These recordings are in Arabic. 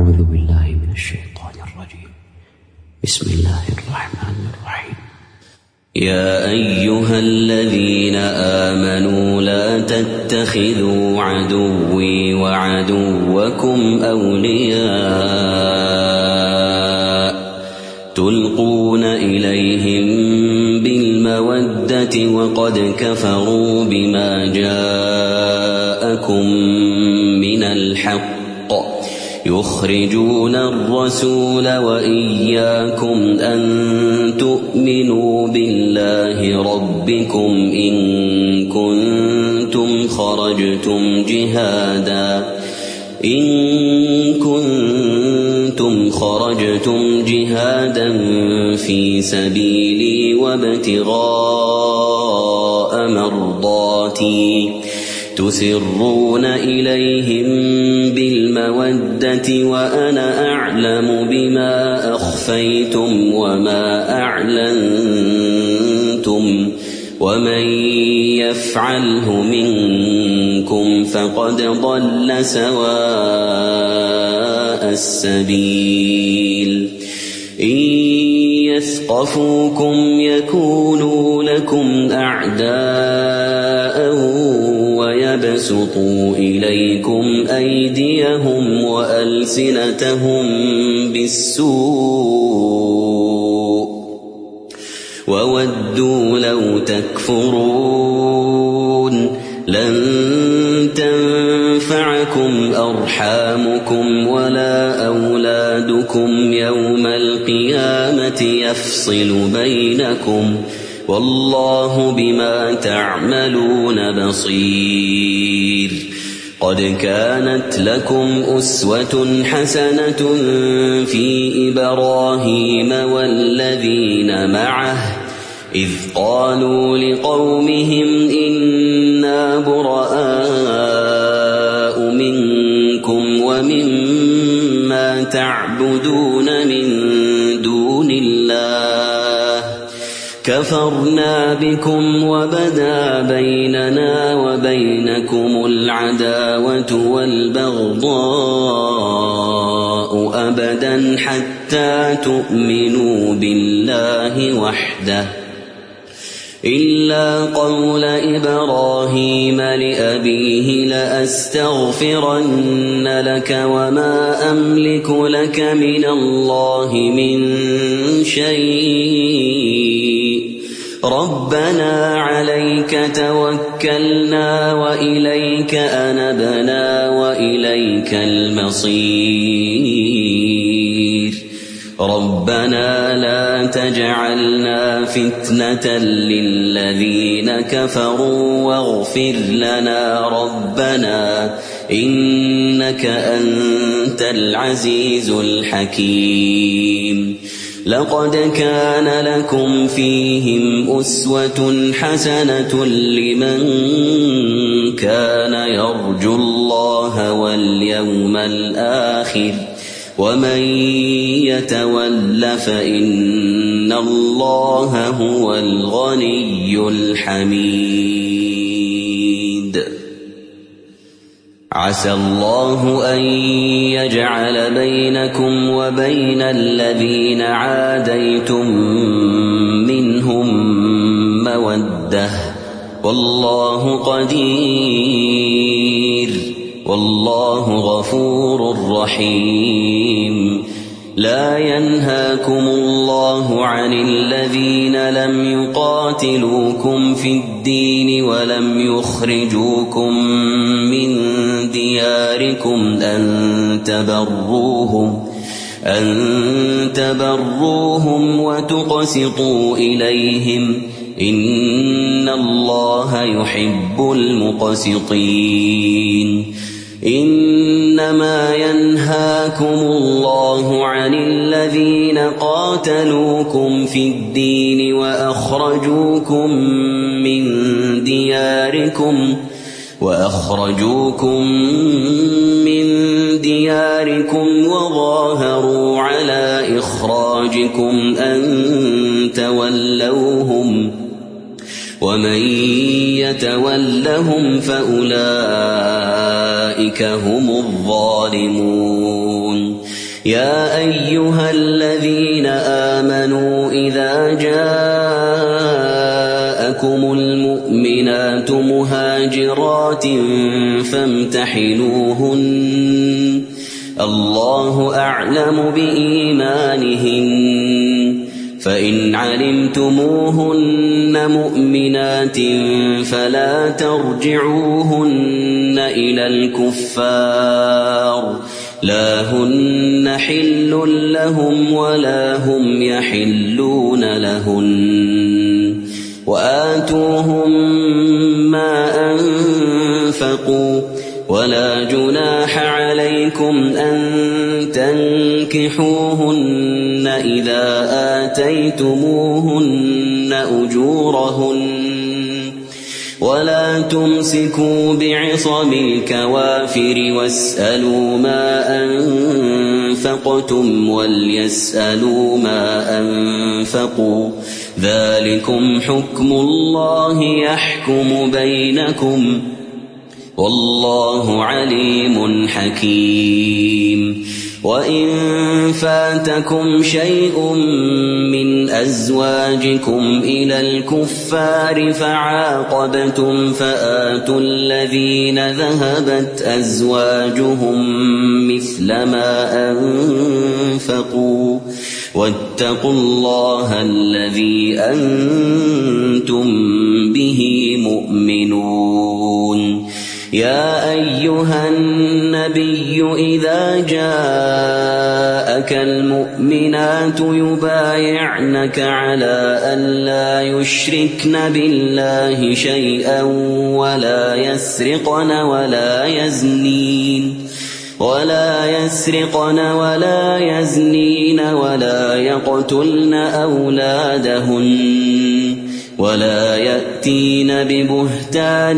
أعوذ بالله من الشيطان الرجيم. بسم الله الرحمن الرحيم. يا أيها الذين آمنوا لا تتخذوا عدوي وعدوكم أولياء تلقون إليهم بالمودة وقد كفروا بما جاءكم من الحق يخرجون الرسول وإياكم أن تؤمنوا بالله ربكم إن كنتم خرجتم جهادا في سبيلي وابتغاء مرضاتي تسرون إليهم بالمودة وأنا أعلم بما أخفيتم وما أعلنتم ومن يفعله منكم فقد ضل سواء السبيل. إن يثقفوكم يكونوا لكم أعداء ويبسطوا إليكم أيديهم وألسنتهم بالسوء وودوا لو تكفرون. لن تنفعكم أرحامكم ولا أولادكم يوم القيامة يفصل بينكم والله بما تعملون بصير. قد كانت لكم أسوة حسنة في إبراهيم والذين معه إذ قالوا لقومهم إنا براء منكم ومما تعبدون من دون الله كفرنا بكم وبدا بيننا وبينكم العداوة والبغضاء أبدا حتى تؤمنوا بالله وحده إلا قول إبراهيم لأبيه لأستغفرن لك وما أملك لك من الله من شيء ربنا عليك توكلنا وإليك أنبنا وإليك المصير. ربنا لا تجعلنا فتنة للذين كفروا واغفر لنا ربنا إنك أنت العزيز الحكيم. لقد كان لكم فيهم أسوة حسنة لمن كان يرجو الله واليوم الآخر ومن يتول فإن الله هو الغني الحميد. عسى الله أن يجعل بينكم وبين الذين عاديتم منهم مودة والله قدير والله غفور رحيم. لا ينهاكم الله عن الذين لم يقاتلوكم في الدين ولم يخرجوكم من دياركم أن تبروهم وتقسطوا إليهم إن الله يحب المقسطين. إنما ينهاكم الله عن الذين قاتلوكم في الدين وأخرجوكم من دياركم وظاهروا على إخراجكم أن تولوهم ومن يتولهم فأولئك هم الظالمون. يا أيها الذين آمنوا إذا جاءكم المؤمنات مهاجرات فامتحنوهن الله أعلم بإيمانهن فإن علمتموهن مؤمنات فلا ترجعوهن إلى الكفار لا هن حل لهم ولا هم يحلون لهن وآتوهم ما أنفقوا ولا جناح عليكم أن تنكحوهن إذا آتيتموهن أجورهن ولا تمسكوا بعصم الكوافر واسألوا ما أنفقتم وليسألوا ما أنفقوا ذلكم حكم الله يحكم بينكم والله عليم حكيم وإن فاتكم شيء من أزواجكم إلى الكفار فعاقبتم فآتوا الذين ذهبت أزواجهم مثل ما أنفقوا واتقوا الله الذي أنتم به مؤمنون يا أيها النبي إذا جاءك المؤمنات يبايعنك على أن لا يشركن بالله شيئا ولا يسرقن ولا يزنين ولا يقتلن أولادهن ولا يأتين ببهتان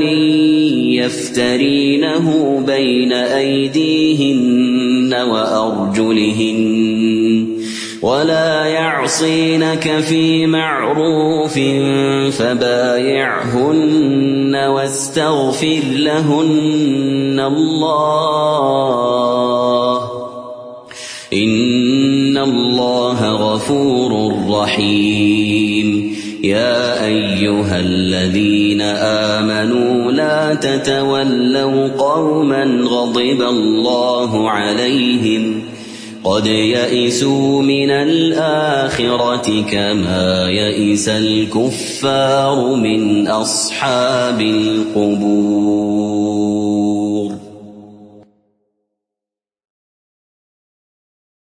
يفترينه بين أيديهن وأرجلهن ولا يعصينك في معروف فبايعهن واستغفر لهن الله إن الله غفور رحيم يا أيها الذين آمنوا لا تتولوا قوما غضب الله عليهم قد يئسوا من الآخرة كما يئس الكفار من أصحاب القبور